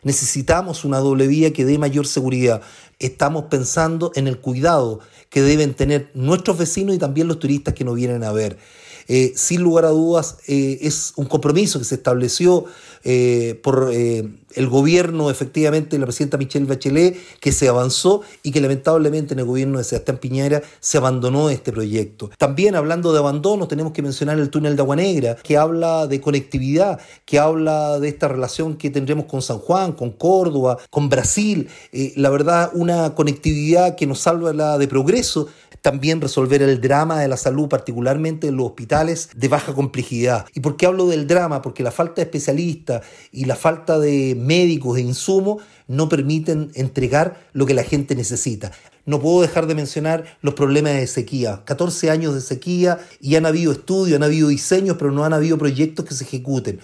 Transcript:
Necesitamos una doble vía que dé mayor seguridad. Estamos pensando en el cuidado que deben tener nuestros vecinos y también los turistas que nos vienen a ver. Sin lugar a dudas, es un compromiso que se estableció por el gobierno, efectivamente, de la presidenta Michelle Bachelet, que se avanzó y que lamentablemente en el gobierno de Sebastián Piñera se abandonó este proyecto. También, hablando de abandono, tenemos que mencionar el túnel de Agua Negra, que habla de conectividad, que habla de esta relación que tendremos con San Juan, con Córdoba, con Brasil. La verdad, una conectividad que nos habla de progreso. También resolver el drama de la salud, particularmente en los hospitales de baja complejidad. ¿Y por qué hablo del drama? Porque la falta de especialistas y la falta de médicos e insumos no permiten entregar lo que la gente necesita. No puedo dejar de mencionar los problemas de sequía. 14 años de sequía y han habido estudios, han habido diseños, pero no han habido proyectos que se ejecuten.